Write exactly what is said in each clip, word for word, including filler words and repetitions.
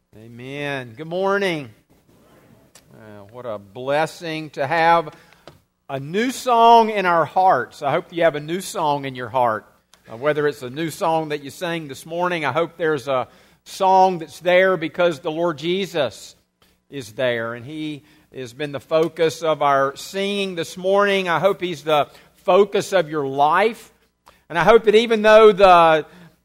Amen. Good morning. Uh, what a blessing to have a new song in our hearts. I hope you have a new song in your heart. Uh, whether it's a new song that you sang this morning, I hope there's a song that's there because the Lord Jesus is there. And He has been the focus of our singing this morning. I hope He's the focus of your life. And I hope that even though the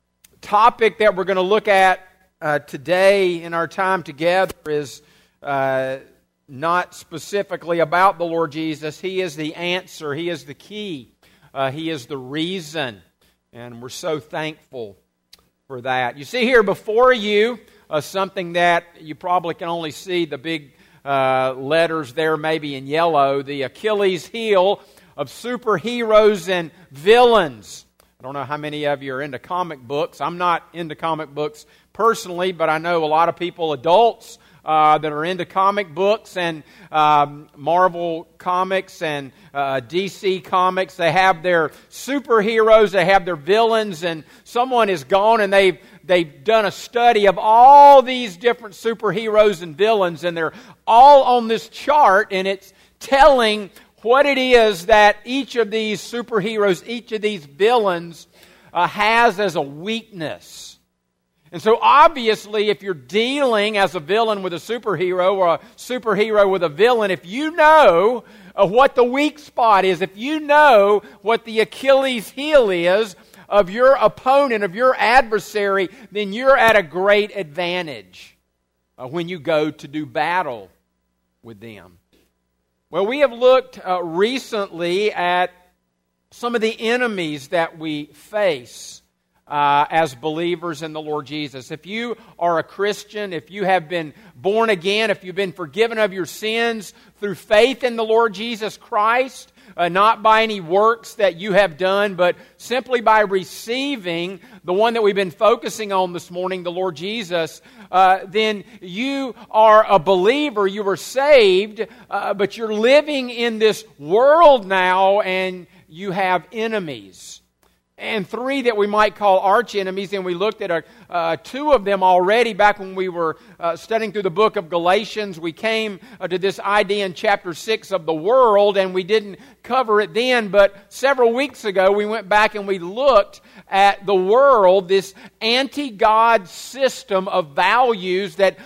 topic that we're going to look at Uh, today in our time together is uh, not specifically about the Lord Jesus. He is the answer. He is the key. Uh, he is the reason. And we're so thankful for that. You see here before you uh, something that you probably can only see the big uh, letters there maybe in yellow. The Achilles heel of superheroes and villains. I don't know how many of you are into comic books. I'm not into comic books personally, but I know a lot of people, adults, uh, that are into comic books and um, Marvel comics and uh, D C comics. They have their superheroes, they have their villains, and someone is gone and they've they've done a study of all these different superheroes and villains, and they're all on this chart, and it's telling what it is that each of these superheroes, each of these villains uh, has as a weakness. And so obviously if you're dealing as a villain with a superhero or a superhero with a villain, if you know uh, what the weak spot is, if you know what the Achilles heel is of your opponent, of your adversary, then you're at a great advantage uh, when you go to do battle with them. Well, we have looked uh, recently at some of the enemies that we face uh, as believers in the Lord Jesus. If you are a Christian, if you have been born again, if you've been forgiven of your sins through faith in the Lord Jesus Christ, uh, not by any works that you have done, but simply by receiving the one that we've been focusing on this morning, the Lord Jesus, uh, then you are a believer, you were saved, uh, but you're living in this world now and you have enemies. And three that we might call arch enemies, and we looked at uh, uh, two of them already back when we were uh, studying through the book of Galatians. We came uh, to this idea in chapter six of the world, and we didn't cover it then, but several weeks ago we went back and we looked at the world, this anti-God system of values that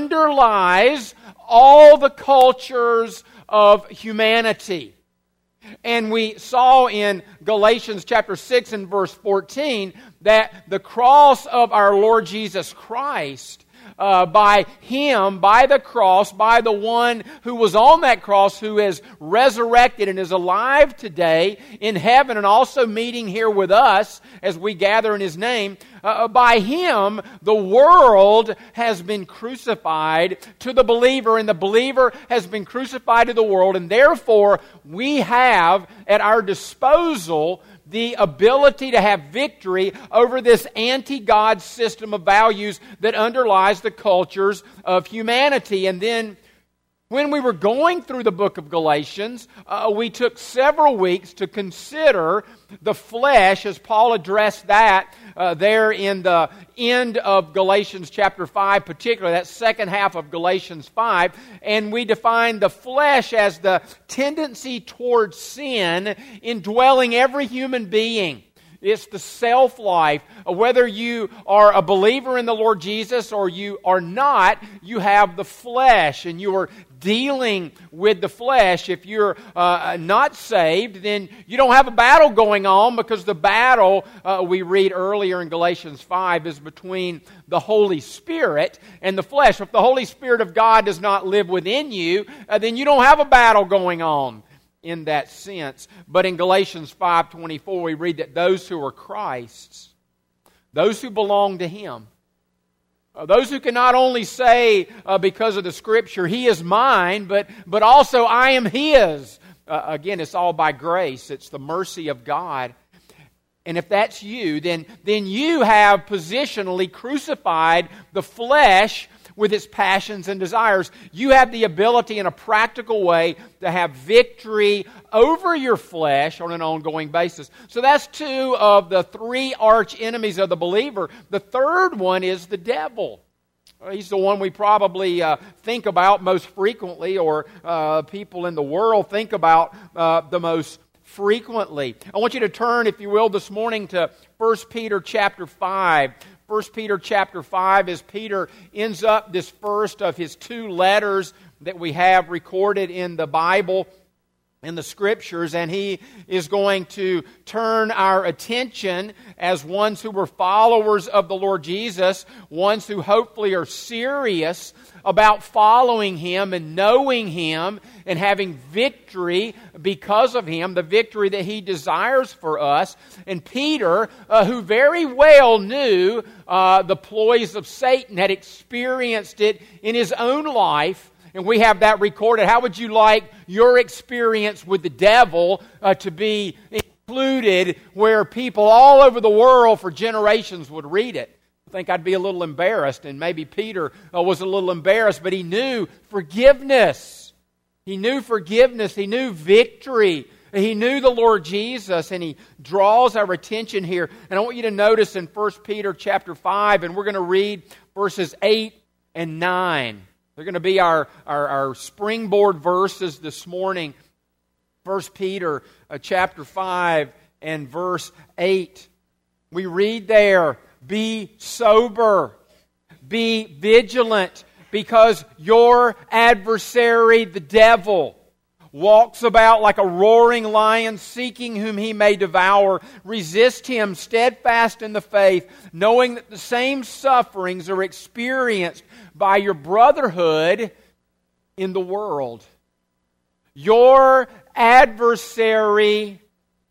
underlies all the cultures of humanity. And we saw in Galatians chapter six and verse fourteen that the cross of our Lord Jesus Christ, uh, by Him, by the cross, by the one who was on that cross, who is resurrected and is alive today in heaven and also meeting here with us as we gather in His name, uh, by Him the world has been crucified to the believer, and the believer has been crucified to the world, and therefore we have at our disposal the ability to have victory over this anti-God system of values that underlies the cultures of humanity. And then when we were going through the book of Galatians, uh, we took several weeks to consider the flesh, as Paul addressed that uh, there in the end of Galatians chapter five, particularly that second half of Galatians five. And we defined the flesh as the tendency towards sin indwelling every human being. It's the self-life. Whether you are a believer in the Lord Jesus or you are not, you have the flesh and you are dealing with the flesh. If you're uh, not saved, then you don't have a battle going on, because the battle uh, we read earlier in Galatians five is between the Holy Spirit and the flesh. If the Holy Spirit of God does not live within you, uh, then you don't have a battle going on in that sense. But in Galatians five twenty-four, we read that those who are Christ's, those who belong to Him, uh, those who can not only say uh, because of the Scripture, He is mine, but, but also I am His. Uh, again, it's all by grace. It's the mercy of God. And if that's you, then, then you have positionally crucified the flesh with its passions and desires. You have the ability in a practical way to have victory over your flesh on an ongoing basis. So that's two of the three arch enemies of the believer. The third one is the devil. He's the one we probably uh, think about most frequently, or uh, people in the world think about uh, the most frequently. I want you to turn, if you will, this morning to First Peter chapter five. First Peter chapter five, as Peter ends up this first of his two letters that we have recorded in the Bible, in the Scriptures, and he is going to turn our attention as ones who were followers of the Lord Jesus, ones who hopefully are serious about following Him and knowing Him and having victory because of Him, the victory that He desires for us. And Peter, uh, who very well knew uh, the ploys of Satan, had experienced it in his own life, and we have that recorded. How would you like your experience with the devil uh, to be included where people all over the world for generations would read it? I think I'd be a little embarrassed, and maybe Peter uh, was a little embarrassed, but he knew forgiveness. He knew forgiveness. He knew victory. He knew the Lord Jesus, and he draws our attention here. And I want you to notice in First Peter chapter five, and we're going to read verses eight and nine. They're going to be our, our, our springboard verses this morning. First Peter uh, chapter five and verse eight. We read there, "Be sober, be vigilant, because your adversary, the devil, walks about like a roaring lion, seeking whom he may devour. Resist him, steadfast in the faith, knowing that the same sufferings are experienced by your brotherhood in the world." Your adversary,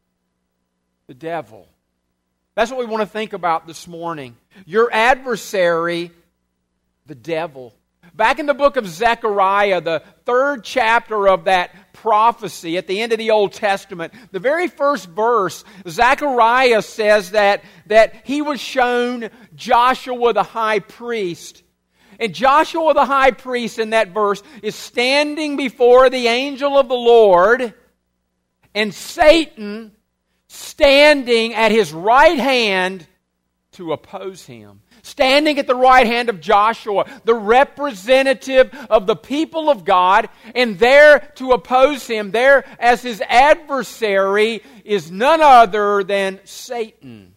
the devil. That's what we want to think about this morning. Your adversary, the devil. Back in the book of Zechariah, the third chapter of that prophecy at the end of the Old Testament, the very first verse, Zechariah says that, that he was shown Joshua the high priest. And Joshua the high priest in that verse is standing before the angel of the Lord, and Satan standing at his right hand to oppose him. Standing at the right hand of Joshua, the representative of the people of God, and there to oppose him, there as his adversary, is none other than Satan.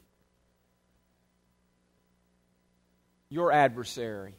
Your adversary.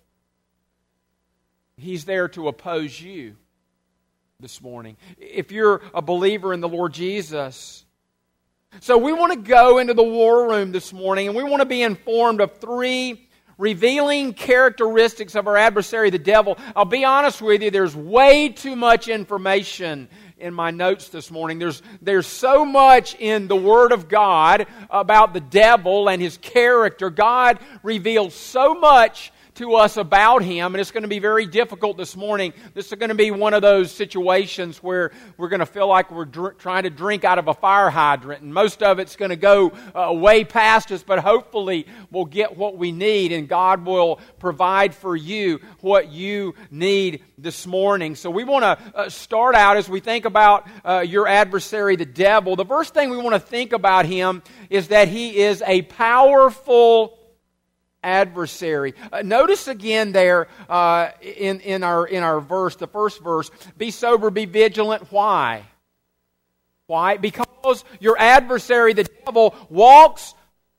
He's there to oppose you this morning, if you're a believer in the Lord Jesus. So we want to go into the war room this morning, and we want to be informed of three revealing characteristics of our adversary, the devil. I'll be honest with you, there's way too much information in my notes this morning. There's, there's so much in the Word of God about the devil and his character. God reveals so much to us about him, and it's going to be very difficult this morning. This is going to be one of those situations where we're going to feel like we're dr- trying to drink out of a fire hydrant, and most of it's going to go uh, way past us, but hopefully we'll get what we need, and God will provide for you what you need this morning. So we want to uh, start out as we think about uh, your adversary, the devil. The first thing we want to think about him is that he is a powerful adversary. Uh, notice again there uh, in, in, our, in our verse, the first verse, be sober, be vigilant. Why? Why? Because your adversary, the devil, walks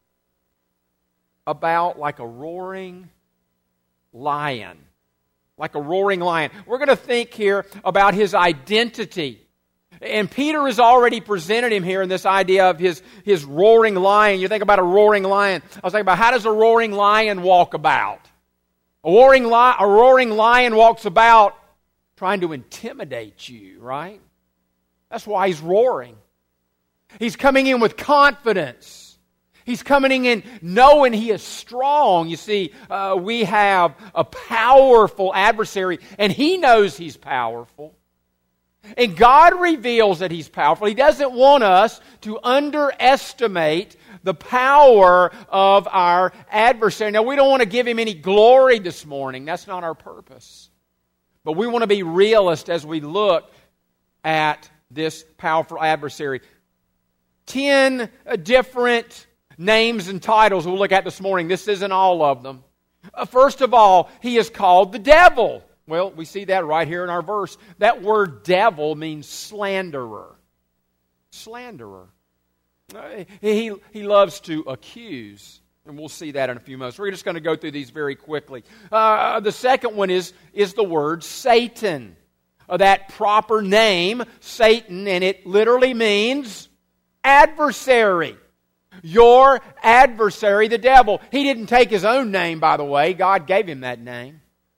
about like a roaring lion. Like a roaring lion. We're going to think here about his identity. And Peter has already presented him here in this idea of his, his roaring lion. You think about a roaring lion. I was thinking about, how does a roaring lion walk about? A roaring, li- a roaring lion walks about trying to intimidate you, right? That's why he's roaring. He's coming in with confidence. He's coming in knowing he is strong. You see, uh, we have a powerful adversary, and he knows he's powerful. And God reveals that He's powerful. He doesn't want us to underestimate the power of our adversary. Now, we don't want to give him any glory this morning. That's not our purpose. But we want to be realist as we look at this powerful adversary. Ten different names and titles we'll look at this morning. This isn't all of them. Uh, first of all, he is called the devil. Well, we see that right here in our verse. That word devil means slanderer. Slanderer. Uh, he, he loves to accuse. And we'll see that in a few moments. We're just going to go through these very quickly. Uh, the second one is, is the word Satan. Uh, that proper name, Satan, and it literally means adversary. Your adversary, the devil. He didn't take his own name, by the way. God gave him that name.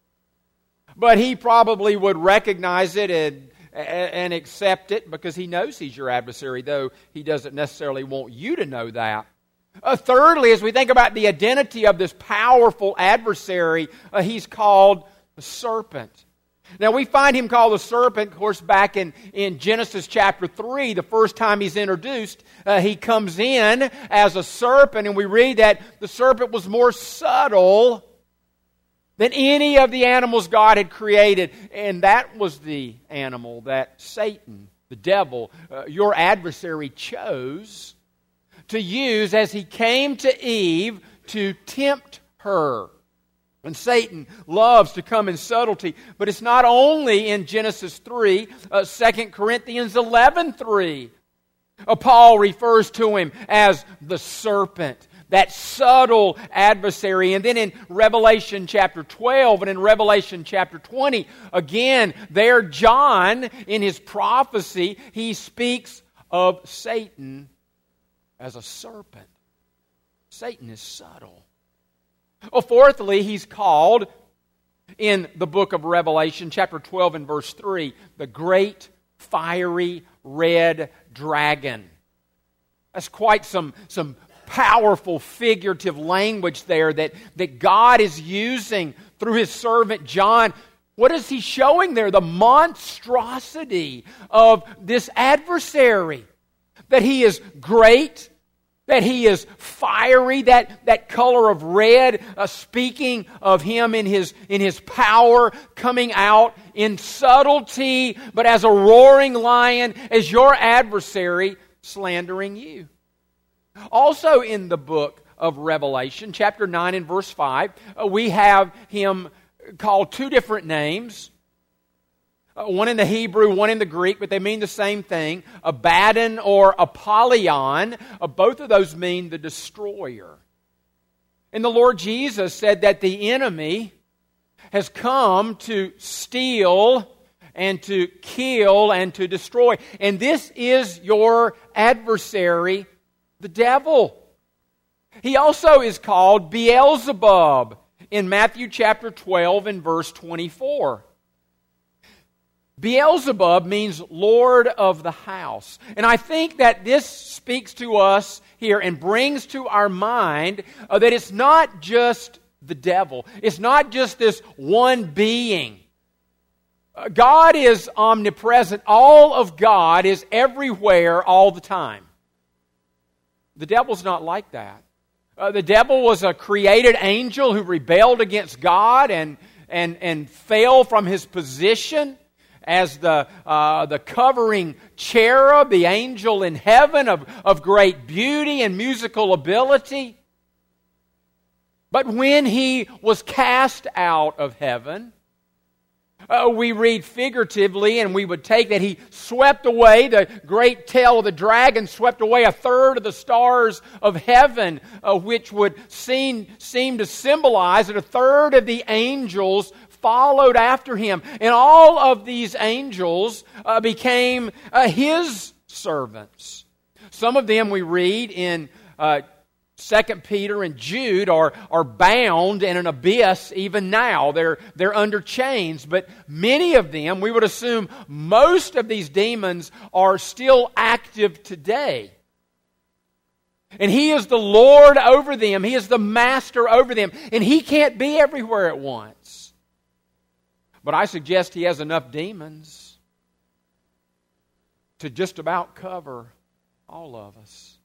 But he probably would recognize it and, and accept it because he knows he's your adversary, though he doesn't necessarily want you to know that. Uh, thirdly, as we think about the identity of this powerful adversary, uh, he's called the serpent. Now, we find him called the serpent, of course, back in, in Genesis chapter three. The first time he's introduced, uh, he comes in as a serpent, and we read that the serpent was more subtle than any of the animals God had created. And that was the animal that Satan, the devil, uh, your adversary, chose to use as he came to Eve to tempt her. And Satan loves to come in subtlety. But it's not only in Genesis three, uh, Second Corinthians eleven three. Uh, Paul refers to him as the serpent, that subtle adversary. And then in Revelation chapter twelve and in Revelation chapter twenty, again, there John, in his prophecy, he speaks of Satan as a serpent. Satan is subtle. Well, fourthly, he's called in the book of Revelation, chapter twelve and verse three, the great fiery red dragon. That's quite some, some powerful figurative language there that, that God is using through His servant John. What is he showing there? The monstrosity of this adversary. That he is great, that he is fiery, that, that color of red, uh, speaking of him in his, in his power, coming out in subtlety, but as a roaring lion, as your adversary, slandering you. Also in the book of Revelation, chapter nine and verse five, uh, we have him called two different names. Uh, one in the Hebrew, one in the Greek, but they mean the same thing. Abaddon or Apollyon. Uh, both of those mean the destroyer. And the Lord Jesus said that the enemy has come to steal and to kill and to destroy. And this is your adversary, the devil. He also is called Beelzebub in Matthew chapter twelve and verse twenty-four. Beelzebub means Lord of the house. And I think that this speaks to us here and brings to our mind uh, that it's not just the devil. It's not just this one being. Uh, God is omnipresent. All of God is everywhere all the time. The devil's not like that. Uh, the devil was a created angel who rebelled against God and, and, and fell from his position as the, uh, the covering cherub, the angel in heaven of, of great beauty and musical ability. But when he was cast out of heaven, uh, we read figuratively, and we would take that he swept away, the great tail of the dragon swept away a third of the stars of heaven, uh, which would seem, seem to symbolize that a third of the angels followed after him. And all of these angels uh, became uh, his servants. Some of them we read in uh, Second Peter and Jude are, are bound in an abyss even now. They're, they're under chains. But many of them, we would assume most of these demons are still active today. And he is the Lord over them. He is the master over them. And he can't be everywhere at once. But I suggest he has enough demons to just about cover all of us.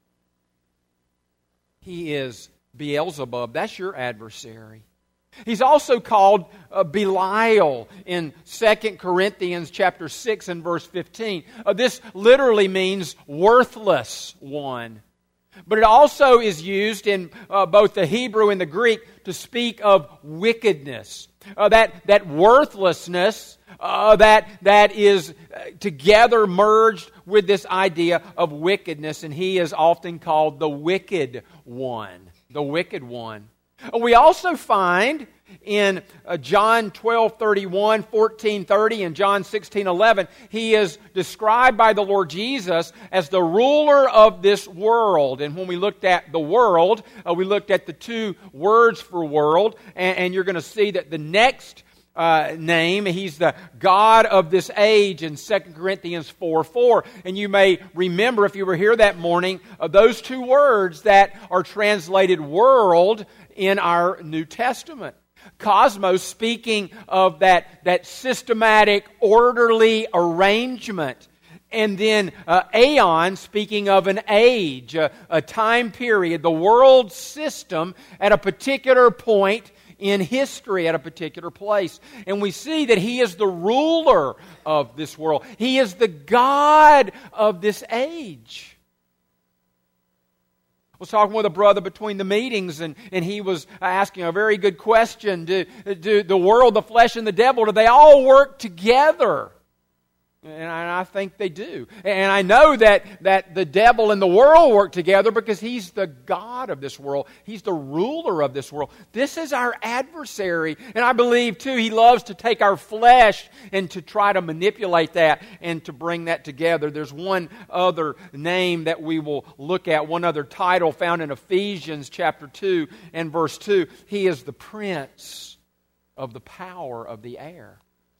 He is Beelzebub. That's your adversary. He's also called uh, Belial in Second Corinthians chapter six and verse fifteen. Uh, this literally means worthless one. But it also is used in uh, both the Hebrew and the Greek to speak of wickedness. Uh, that, that worthlessness uh, that, that is together merged with this idea of wickedness. And he is often called the wicked one. The wicked one. We also find in uh, John twelve thirty-one, fourteen thirty, and John sixteen eleven, he is described by the Lord Jesus as the ruler of this world. And when we looked at the world, uh, we looked at the two words for world, and, and you're going to see that the next uh, name, he's the God of this age in Second Corinthians four four. And you may remember, if you were here that morning, uh, those two words that are translated world in our New Testament. Cosmos, speaking of that, that systematic, orderly arrangement. And then uh, aeon, speaking of an age, a, a time period, the world system at a particular point in history, at a particular place. And we see that He is the ruler of this world. He is the God of this age. I was talking with a brother between the meetings, and, and he was asking a very good question. Do, do the world, the flesh, and the devil, do they all work together? And I, I think they do. And I know that, that the devil and the world work together because he's the God of this world. He's the ruler of this world. This is our adversary. And I believe, too, he loves to take our flesh and to try to manipulate that and to bring that together. There's one other name that we will look at, one other title found in Ephesians chapter two and verse two. He is the prince of the power of the air.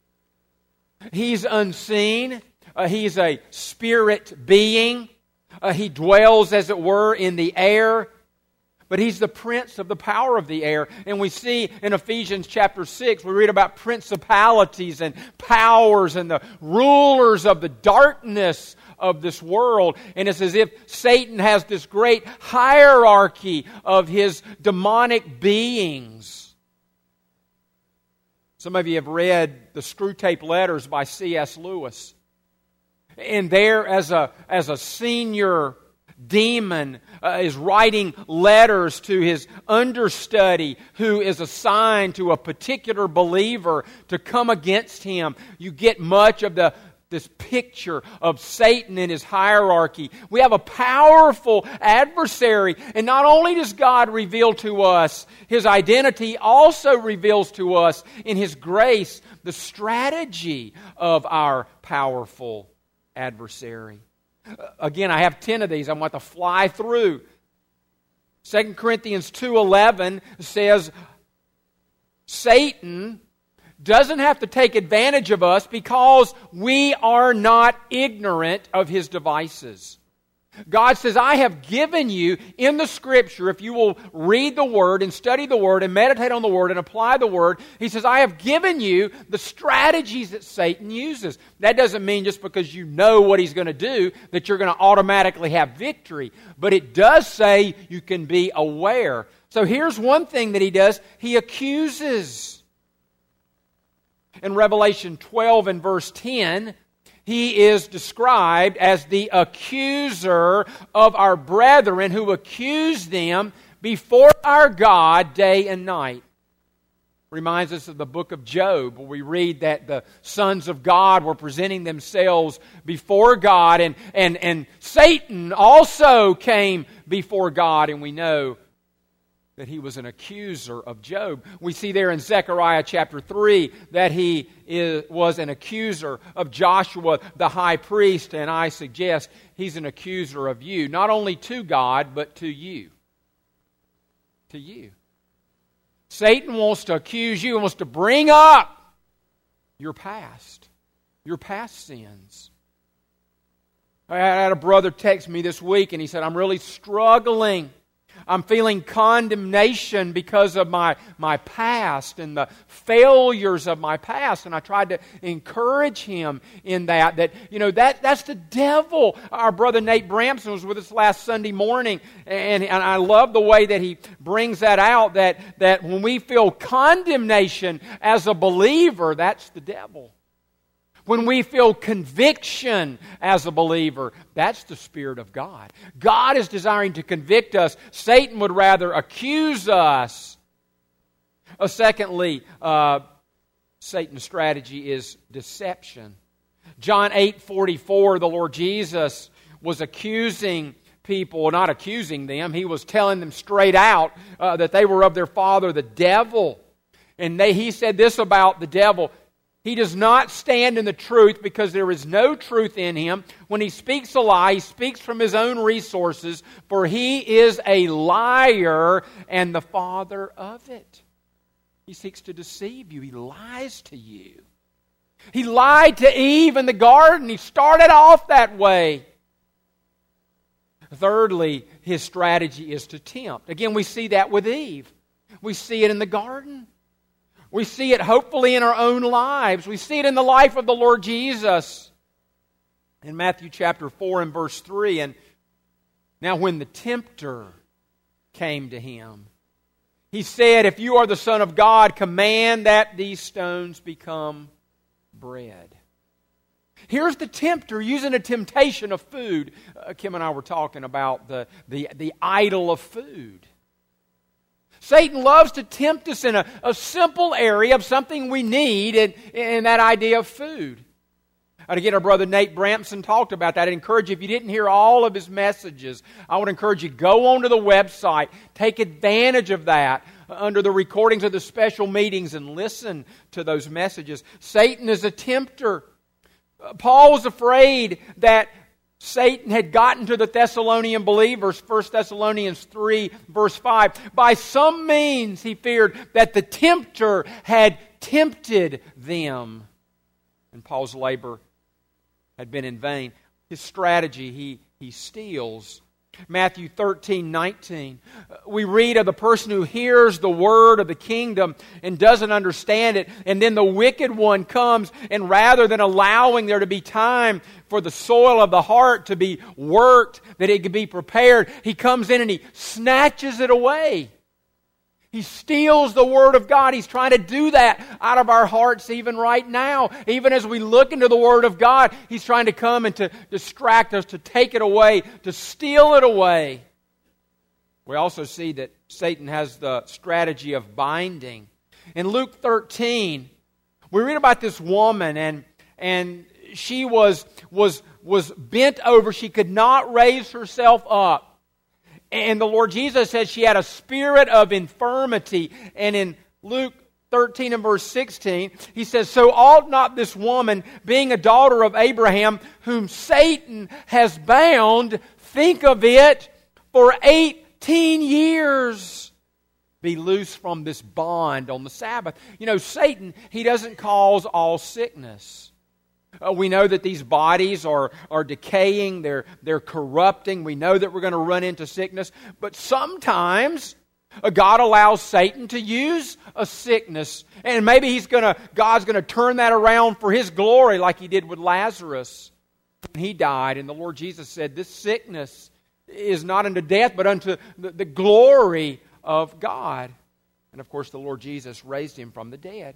He's unseen. Uh, he's a spirit being. Uh, he dwells, as it were, in the air. But he's the prince of the power of the air. And we see in Ephesians chapter six, we read about principalities and powers and the rulers of the darkness of this world. And it's as if Satan has this great hierarchy of his demonic beings. Some of you have read the Screwtape Letters by C S Lewis. And there, as a, as a senior demon, uh, is writing letters to his understudy who is assigned to a particular believer to come against him. You get much of the this picture of Satan and his hierarchy. We have a powerful adversary. And not only does God reveal to us His identity, He also reveals to us in His grace the strategy of our powerful adversary. Again, I have ten of these. I want to fly through. Second Corinthians two eleven says, Satan doesn't have to take advantage of us because we are not ignorant of his devices. God says, I have given you in the Scripture, if you will read the Word and study the Word and meditate on the Word and apply the Word, He says, I have given you the strategies that Satan uses. That doesn't mean just because you know what he's going to do that you're going to automatically have victory. But it does say you can be aware. So here's one thing that he does. He accuses. In Revelation twelve and verse ten, he is described as the accuser of our brethren who accuse them before our God day and night. Reminds us of the book of Job, where we read that the sons of God were presenting themselves before God, and, and, and Satan also came before God, and we know that he was an accuser of Job. We see there in Zechariah chapter three that he is, was an accuser of Joshua the high priest, and I suggest he's an accuser of you, not only to God, but to you. To you. Satan wants to accuse you, wants to bring up your past, your past sins. I had a brother text me this week, and he said, I'm really struggling. I'm feeling condemnation because of my, my past and the failures of my past. And I tried to encourage him in that, that, you know, that that's the devil. Our brother Nate Bramson was with us last Sunday morning, and, and I love the way that he brings that out, that, that when we feel condemnation as a believer, that's the devil. when we feel conviction as a believer, that's the Spirit of God. God is desiring to convict us. Satan would rather accuse us. Uh, secondly, uh, Satan's strategy is deception. John eight forty-four, the Lord Jesus was accusing people, not accusing them, He was telling them straight out uh, that they were of their father, the devil. And they, He said this about the devil: he does not stand in the truth because there is no truth in him. When he speaks a lie, he speaks from his own resources, for he is a liar and the father of it. He seeks to deceive you. He lies to you. He lied to Eve in the garden. He started off that way. Thirdly, his strategy is to tempt. Again, we see that with Eve. We see it in the garden. We see it hopefully in our own lives. We see it in the life of the Lord Jesus. In Matthew chapter four and verse three, and now when the tempter came to him, he said, "If you are the Son of God, command that these stones become bread." Here's the tempter using a temptation of food. Uh, Kim and I were talking about the, the, the idol of food. Satan loves to tempt us in a, a simple area of something we need, and, and that idea of food. And again, our brother Nate Bramson talked about that. I'd encourage you, if you didn't hear all of his messages, I would encourage you, go onto the website, take advantage of that under the recordings of the special meetings and listen to those messages. Satan is a tempter. Paul was afraid that Satan had gotten to the Thessalonian believers, First Thessalonians three, verse five. By some means he feared that the tempter had tempted them. And Paul's labor had been in vain. His strategy, he, he steals. Matthew thirteen, nineteen. We read of the person who hears the word of the kingdom and doesn't understand it, and then the wicked one comes, and rather than allowing there to be time for the soil of the heart to be worked, that it could be prepared, he comes in and he snatches it away. He steals the Word of God. He's trying to do that out of our hearts even right now. Even as we look into the Word of God, He's trying to come and to distract us, to take it away, to steal it away. We also see that Satan has the strategy of binding. In Luke thirteen, we read about this woman, and, and she was, was, was bent over. She could not raise herself up. And the Lord Jesus said she had a spirit of infirmity. And in Luke thirteen and verse sixteen, He says, "So ought not this woman, being a daughter of Abraham, whom Satan has bound, think of it, for eighteen years, be loose from this bond on the Sabbath." You know, Satan, he doesn't cause all sickness. Uh, we know that these bodies are, are decaying, they're, they're corrupting. We know that we're going to run into sickness. But sometimes uh, God allows Satan to use a sickness. And maybe he's gonna, God's going to turn that around for His glory, like He did with Lazarus when he died. And the Lord Jesus said, this sickness is not unto death, but unto the, the glory of God. And of course, the Lord Jesus raised Him from the dead.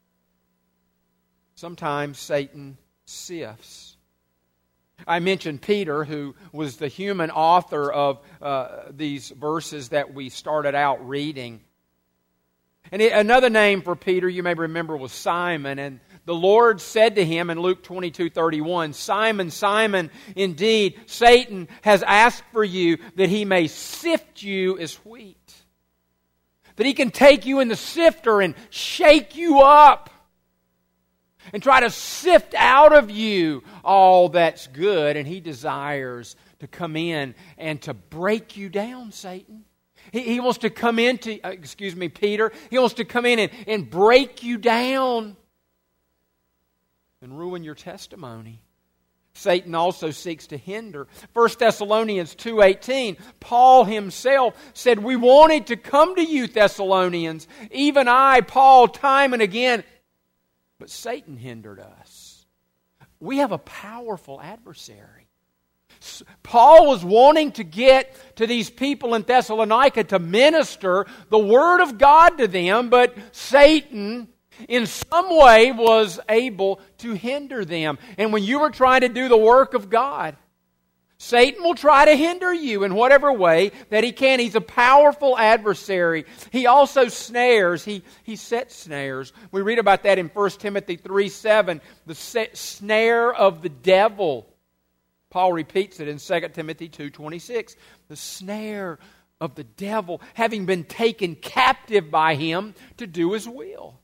Sometimes Satan sifts. I mentioned Peter, who was the human author of uh, these verses that we started out reading. And it, another name for Peter, you may remember, was Simon. And the Lord said to him in Luke twenty-two thirty-one, "Simon, Simon, indeed Satan has asked for you that he may sift you as wheat." That he can take you in the sifter and shake you up and try to sift out of you all that's good. And he desires to come in and to break you down, Satan. He, he wants to come into, uh, excuse me, Peter, he wants to come in and, and break you down and ruin your testimony. Satan also seeks to hinder. First Thessalonians two eighteen, Paul himself said, "We wanted to come to you, Thessalonians, even I, Paul, time and again, but Satan hindered us." We have a powerful adversary. Paul was wanting to get to these people in Thessalonica to minister the Word of God to them, but Satan, in some way was able to hinder them. And when you are trying to do the work of God, Satan will try to hinder you in whatever way that he can. He's a powerful adversary. He also snares. He, he sets snares. We read about that in First Timothy three seven, the snare of the devil. Paul repeats it in Second Timothy two twenty-six. The snare of the devil, having been taken captive by him to do his will.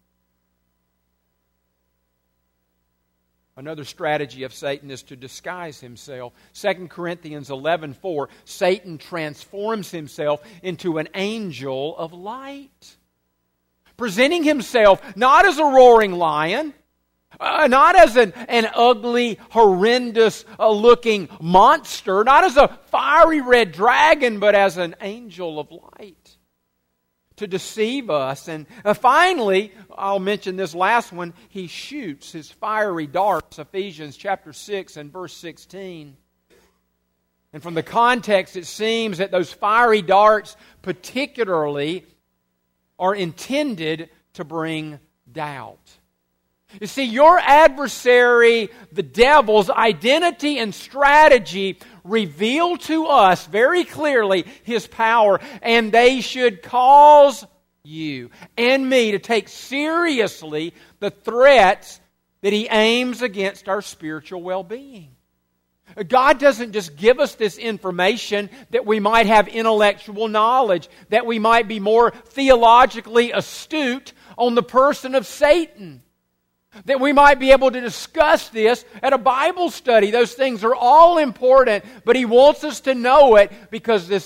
Another strategy of Satan is to disguise himself. Second Corinthians eleven four, Satan transforms himself into an angel of light, presenting himself not as a roaring lion, Uh, not as an, an ugly, horrendous-looking uh, monster, not as a fiery red dragon, but as an angel of light to deceive us. And uh, finally, I'll mention this last one, he shoots his fiery darts, Ephesians chapter six and verse sixteen. And from the context, it seems that those fiery darts particularly are intended to bring doubt. You see, your adversary, the devil's identity and strategy reveal to us very clearly his power, and they should cause you and me to take seriously the threats that he aims against our spiritual well-being. God doesn't just give us this information that we might have intellectual knowledge, that we might be more theologically astute on the person of Satan, that we might be able to discuss this at a Bible study. Those things are all important, but he wants us to know it because this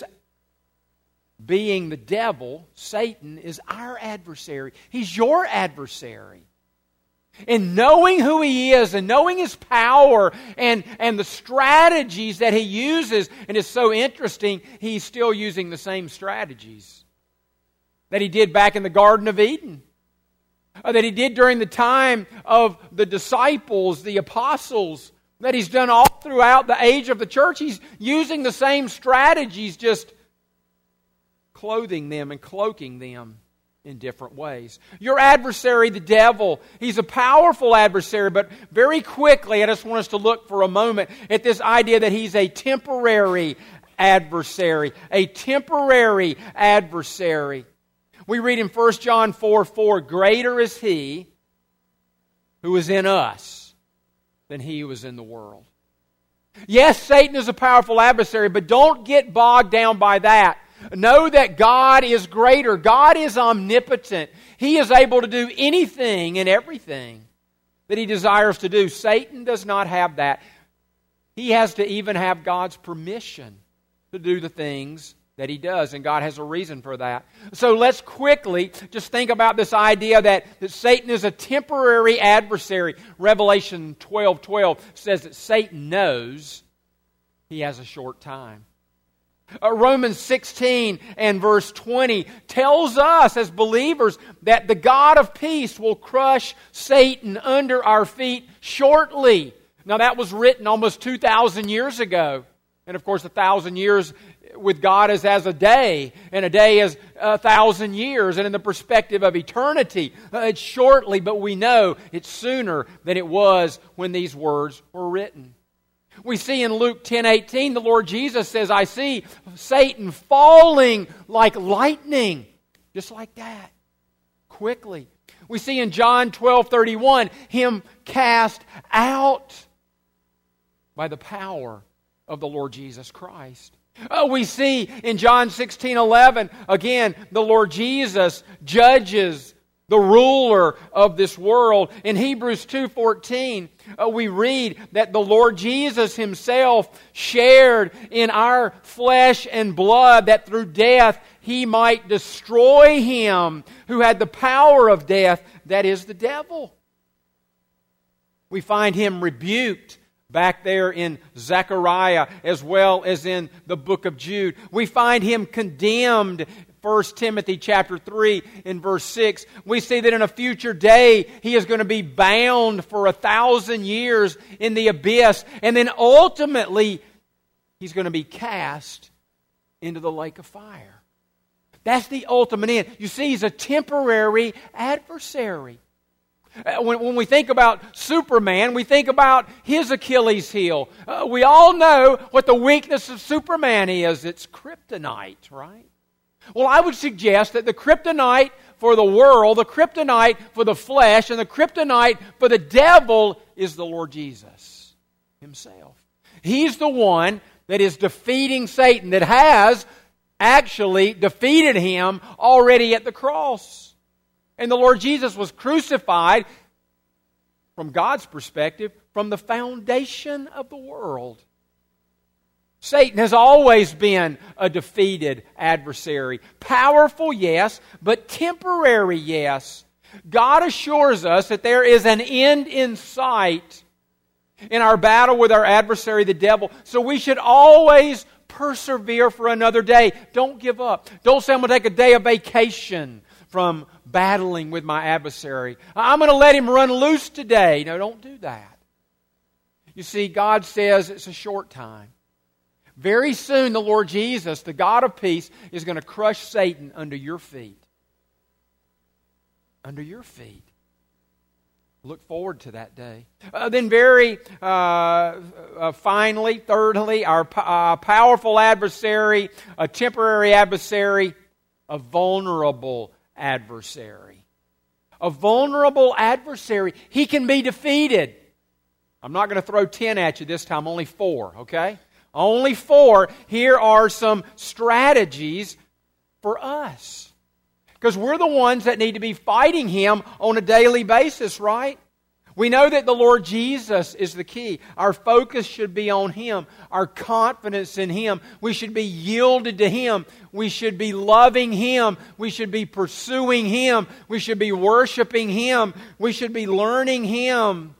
being the devil, Satan, is our adversary. He's your adversary. And knowing who he is and knowing his power and, and the strategies that he uses, and it's so interesting, he's still using the same strategies that he did back in the Garden of Eden, that he did during the time of the disciples, the apostles, that he's done all throughout the age of the church. He's using the same strategies, just clothing them and cloaking them in different ways. Your adversary, the devil, he's a powerful adversary, but very quickly, I just want us to look for a moment at this idea that he's a temporary adversary, a temporary adversary. We read in First John four four, greater is he who is in us than he who is in the world. Yes, Satan is a powerful adversary, but don't get bogged down by that. Know that God is greater. God is omnipotent. He is able to do anything and everything that he desires to do. Satan does not have that. He has to even have God's permission to do the things that he does, and God has a reason for that. So let's quickly just think about this idea that, that Satan is a temporary adversary. Revelation twelve twelve says that Satan knows he has a short time. Uh, Romans sixteen and verse twenty tells us as believers that the God of peace will crush Satan under our feet shortly. Now that was written almost two thousand years ago. And of course a thousand years with God is as a day, and a day is a thousand years, and in the perspective of eternity, uh, it's shortly, but we know it's sooner than it was when these words were written. We see in Luke ten eighteen, the Lord Jesus says, I see Satan falling like lightning, just like that, quickly. We see in John twelve thirty-one, him cast out by the power of the Lord Jesus Christ. Oh, we see in John sixteen eleven, again, the Lord Jesus judges the ruler of this world. In Hebrews two fourteen, uh, we read that the Lord Jesus himself shared in our flesh and blood, that through death he might destroy him who had the power of death, that is the devil. We find him rebuked back there in Zechariah as well as in the book of Jude. We find him condemned, First Timothy chapter three in verse six. We see that in a future day he is going to be bound for a thousand years in the abyss, and then ultimately he's going to be cast into the lake of fire. That's the ultimate end. You see, he's a temporary adversary. Uh, when, when we think about Superman, we think about his Achilles heel. Uh, we all know what the weakness of Superman is. It's kryptonite, right? Well, I would suggest that the kryptonite for the world, the kryptonite for the flesh, and the kryptonite for the devil is the Lord Jesus Himself. He's the one that is defeating Satan, that has actually defeated him already at the cross. And the Lord Jesus was crucified, from God's perspective, from the foundation of the world. Satan has always been a defeated adversary. Powerful, yes, but temporary, yes. God assures us that there is an end in sight in our battle with our adversary, the devil. So we should always persevere for another day. Don't give up. Don't say, I'm going to take a day of vacation from battling with my adversary. I'm going to let him run loose today. No, don't do that. You see, God says it's a short time. Very soon the Lord Jesus, the God of peace, is going to crush Satan under your feet. Under your feet. Look forward to that day. Uh, then very uh, uh, finally, thirdly, our uh, powerful adversary, a temporary adversary, a vulnerable adversary. A vulnerable adversary. He can be defeated. I'm not going to throw ten at you this time, only four, okay? Only four. Here are some strategies for us. Because we're the ones that need to be fighting him on a daily basis, right? We know that the Lord Jesus is the key. Our focus should be on Him. Our confidence in Him. We should be yielded to Him. We should be loving Him. We should be pursuing Him. We should be worshiping Him. We should be learning Him.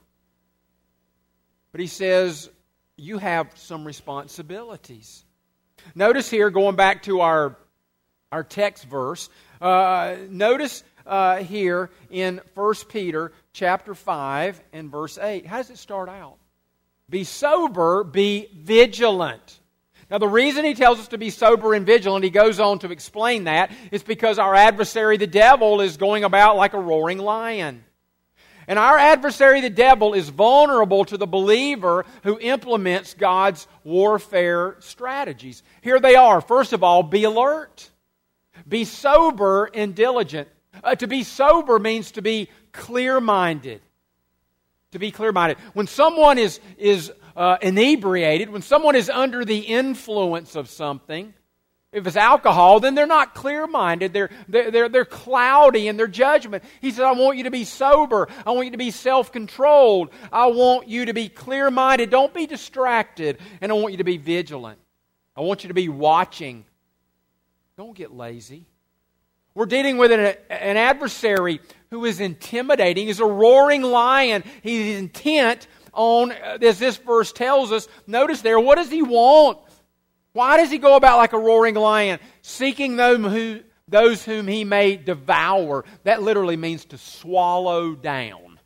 But He says, you have some responsibilities. Notice here, going back to our, our text verse, uh, notice uh, here in First Peter chapter five and verse eight. How does it start out? Be sober, be vigilant. Now the reason he tells us to be sober and vigilant, he goes on to explain that, is because our adversary, the devil, is going about like a roaring lion. And our adversary, the devil, is vulnerable to the believer who implements God's warfare strategies. Here they are. First of all, be alert. Be sober and diligent. Uh, to be sober means to be clear-minded. To be clear-minded. When someone is, is uh, inebriated, when someone is under the influence of something, if it's alcohol, then they're not clear-minded. They're, they're, they're, they're cloudy in their judgment. He said, I want you to be sober. I want you to be self-controlled. I want you to be clear-minded. Don't be distracted. And I want you to be vigilant. I want you to be watching. Don't get lazy. We're dealing with an, an adversary who is intimidating. He's a roaring lion. He's intent on, as this verse tells us, notice there, what does he want? Why does he go about like a roaring lion, seeking them who, those whom he may devour? That literally means to swallow down.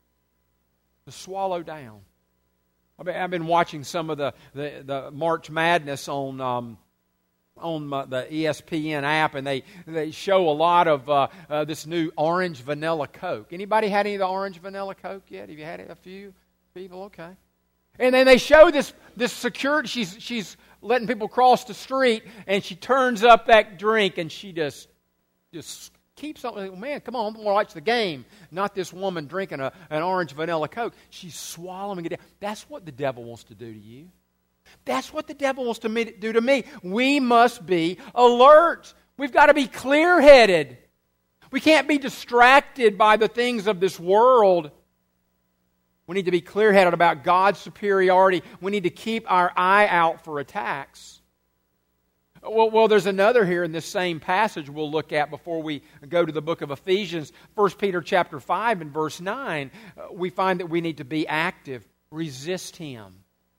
To swallow down. I've been, I've been watching some of the, the, the March Madness on um, on the E S P N app, and they, they show a lot of uh, uh, this new orange vanilla Coke. Anybody had any of the orange vanilla Coke yet? Have you had it? A few people? Okay. And then they show this this security. She's she's letting people cross the street, and she turns up that drink, and she just just keeps on. Man, come on, I want to watch the game. Not this woman drinking a, an orange vanilla Coke. She's swallowing it down. That's what the devil wants to do to you. That's what the devil wants to do to me. We must be alert. We've got to be clear-headed. We can't be distracted by the things of this world. We need to be clear-headed about God's superiority. We need to keep our eye out for attacks. Well, well, there's another here in this same passage we'll look at before we go to the book of Ephesians. First Peter chapter five and verse nine, uh, we find that we need to be active. Resist him.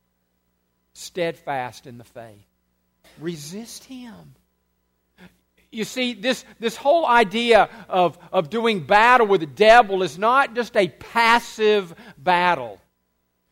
Steadfast in the faith. Resist him. You see, this, this whole idea of, of doing battle with the devil is not just a passive battle.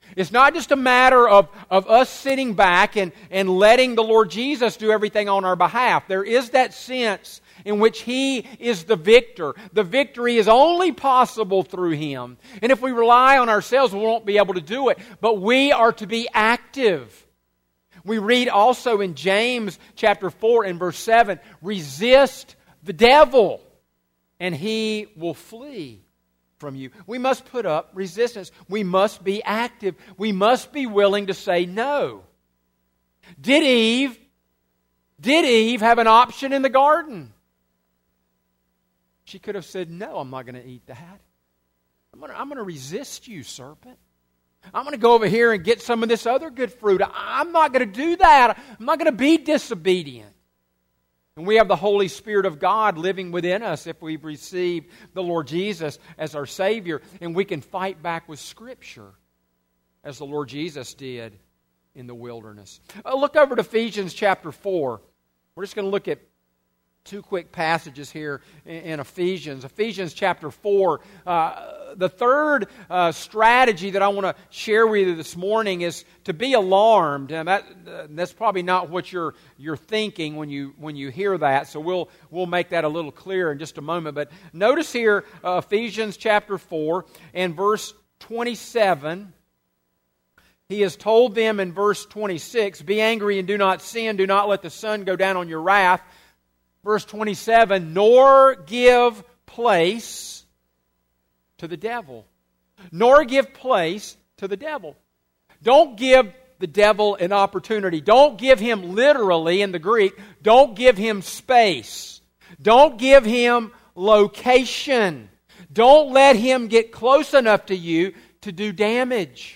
It's not just a matter of, of us sitting back and, and letting the Lord Jesus do everything on our behalf. There is that sense in which He is the victor. The victory is only possible through Him. And if we rely on ourselves, we won't be able to do it. But we are to be active. We read also in James chapter four and verse seven, resist the devil and he will flee from you. We must put up resistance. We must be active. We must be willing to say no. Did Eve, did Eve have an option in the garden? She could have said, no, I'm not going to eat that. I'm going to, I'm going to resist you, serpent. I'm going to go over here and get some of this other good fruit. I'm not going to do that. I'm not going to be disobedient. And we have the Holy Spirit of God living within us if we've received the Lord Jesus as our Savior. And we can fight back with Scripture as the Lord Jesus did in the wilderness. Uh, look over to Ephesians chapter four. We're just going to look at two quick passages here in, in Ephesians. Ephesians chapter four. Uh, the third uh, strategy that I want to share with you this morning is to be alarmed. And that, uh, that's probably not what you're you're thinking when you when you hear that. So we'll we'll make that a little clearer in just a moment. But notice here uh, Ephesians chapter four and verse twenty-seven. He has told them in verse twenty-six, be angry and do not sin. Do not let the sun go down on your wrath. Verse twenty-seven, nor give place to the devil. Nor give place to the devil. Don't give the devil an opportunity. Don't give him literally in the Greek. Don't give him space. Don't give him location. Don't let him get close enough to you to do damage.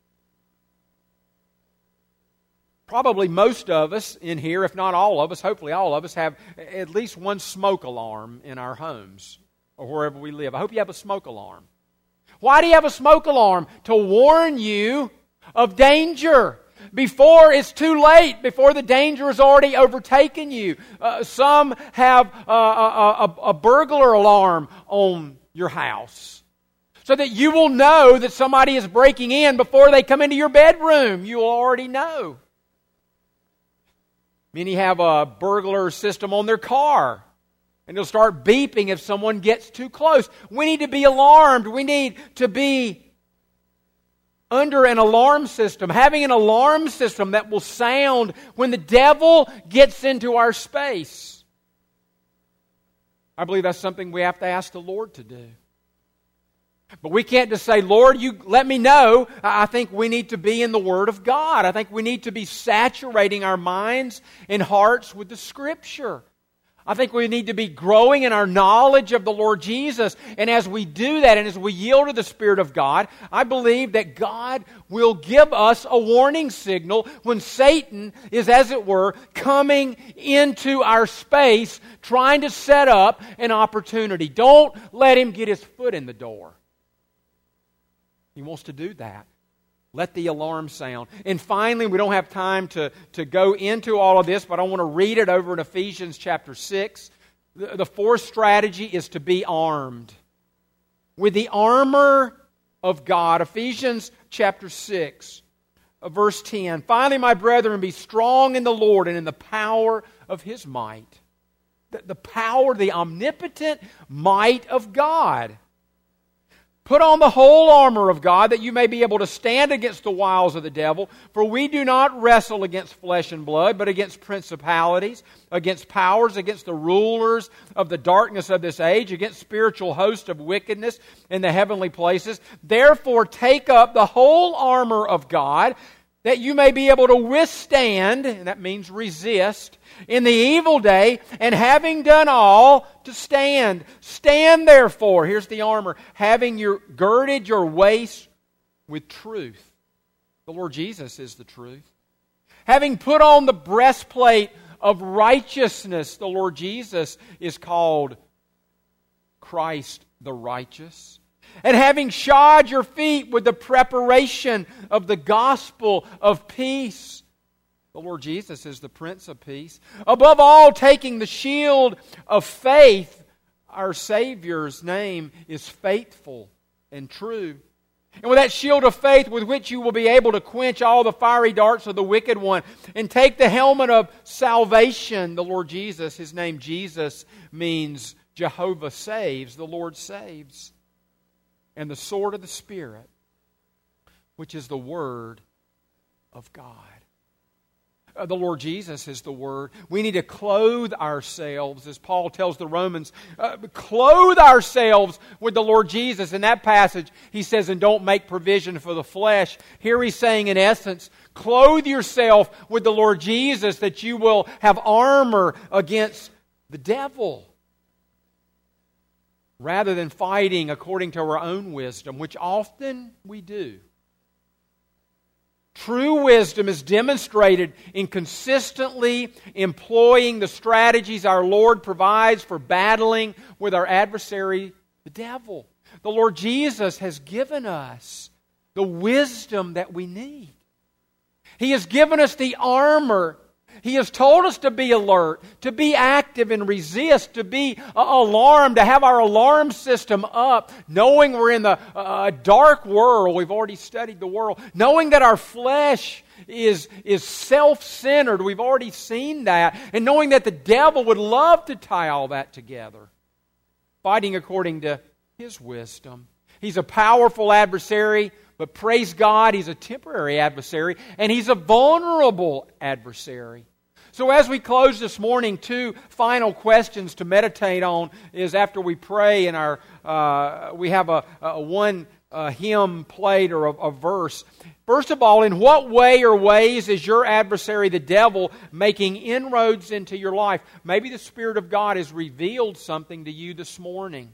Probably most of us in here, if not all of us, hopefully all of us, have at least one smoke alarm in our homes or wherever we live. I hope you have a smoke alarm. Why do you have a smoke alarm? To warn you of danger before it's too late, before the danger has already overtaken you. Uh, some have uh, a, a, a burglar alarm on your house so that you will know that somebody is breaking in before they come into your bedroom. You will already know. Many have a burglar system on their car, and it'll start beeping if someone gets too close. We need to be alarmed. We need to be under an alarm system, having an alarm system that will sound when the devil gets into our space. I believe that's something we have to ask the Lord to do. But we can't just say, Lord, you let me know. I think we need to be in the Word of God. I think we need to be saturating our minds and hearts with the Scripture. I think we need to be growing in our knowledge of the Lord Jesus. And as we do that and as we yield to the Spirit of God, I believe that God will give us a warning signal when Satan is, as it were, coming into our space, trying to set up an opportunity. Don't let him get his foot in the door. He wants to do that. Let the alarm sound. And finally, we don't have time to, to go into all of this, but I want to read it over in Ephesians chapter six. The, the fourth strategy is to be armed with the armor of God. Ephesians chapter six, verse ten. Finally, my brethren, be strong in the Lord and in the power of His might. The, the power, the omnipotent might of God. Put on the whole armor of God that you may be able to stand against the wiles of the devil. For we do not wrestle against flesh and blood, but against principalities, against powers, against the rulers of the darkness of this age, against spiritual hosts of wickedness in the heavenly places. Therefore take up the whole armor of God that you may be able to withstand, and that means resist, in the evil day, and having done all, to stand. Stand therefore, here's the armor, having your girded your waist with truth. The Lord Jesus is the truth. Having put on the breastplate of righteousness, the Lord Jesus is called Christ the righteous. And having shod your feet with the preparation of the gospel of peace. The Lord Jesus is the Prince of Peace. Above all, taking the shield of faith. Our Savior's name is faithful and true. And with that shield of faith with which you will be able to quench all the fiery darts of the wicked one. And take the helmet of salvation, the Lord Jesus. His name Jesus means Jehovah saves, the Lord saves. And the sword of the Spirit, which is the Word of God. Uh, the Lord Jesus is the Word. We need to clothe ourselves, as Paul tells the Romans, uh, clothe ourselves with the Lord Jesus. In that passage, he says, and don't make provision for the flesh. Here he's saying, in essence, clothe yourself with the Lord Jesus that you will have armor against the devil, rather than fighting according to our own wisdom, which often we do. True wisdom is demonstrated in consistently employing the strategies our Lord provides for battling with our adversary, the devil. The Lord Jesus has given us the wisdom that we need. He has given us the armor. He has told us to be alert, to be active and resist, to be uh, alarmed, to have our alarm system up, knowing we're in the uh, dark world. We've already studied the world. Knowing that our flesh is, is self-centered. We've already seen that. And knowing that the devil would love to tie all that together. Fighting according to his wisdom. He's a powerful adversary, but praise God, he's a temporary adversary, and he's a vulnerable adversary. So as we close this morning, two final questions to meditate on is after we pray and our uh, we have a, a one uh, hymn played or a, a verse. First of all, in what way or ways is your adversary, the devil, making inroads into your life? Maybe the Spirit of God has revealed something to you this morning.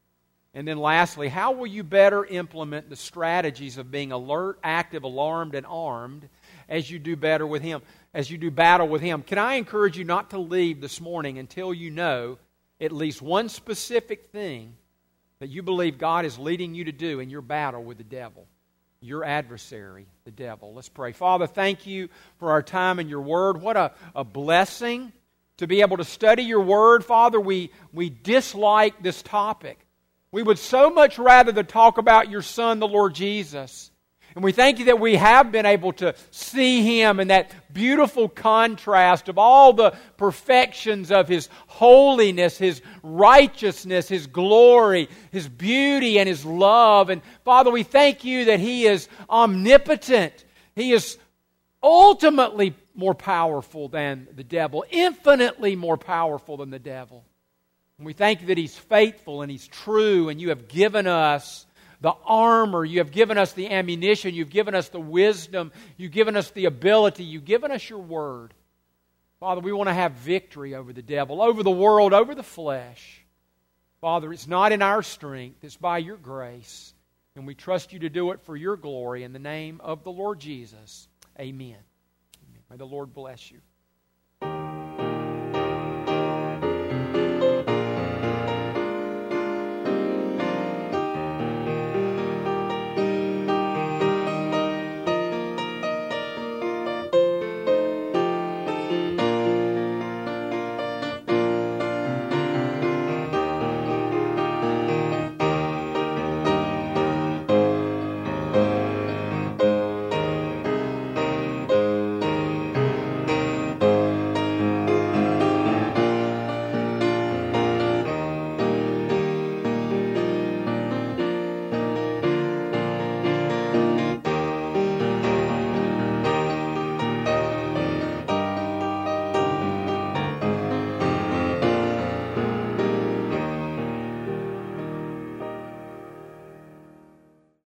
And then lastly, how will you better implement the strategies of being alert, active, alarmed, and armed as you do better with Him, as you do battle with Him? Can I encourage you not to leave this morning until you know at least one specific thing that you believe God is leading you to do in your battle with the devil, your adversary, the devil? Let's pray. Father, thank you for our time in your Word. What a, a blessing to be able to study your Word. Father, we, we dislike this topic. We would so much rather to talk about your Son, the Lord Jesus. And we thank you that we have been able to see Him in that beautiful contrast of all the perfections of His holiness, His righteousness, His glory, His beauty, and His love. And Father, we thank you that He is omnipotent. He is ultimately more powerful than the devil, infinitely more powerful than the devil. And we thank you that He's faithful and He's true, and you have given us the armor, you have given us the ammunition, you've given us the wisdom, you've given us the ability, you've given us your word. Father, we want to have victory over the devil, over the world, over the flesh. Father, it's not in our strength, it's by your grace. And we trust you to do it for your glory in the name of the Lord Jesus. Amen. May the Lord bless you.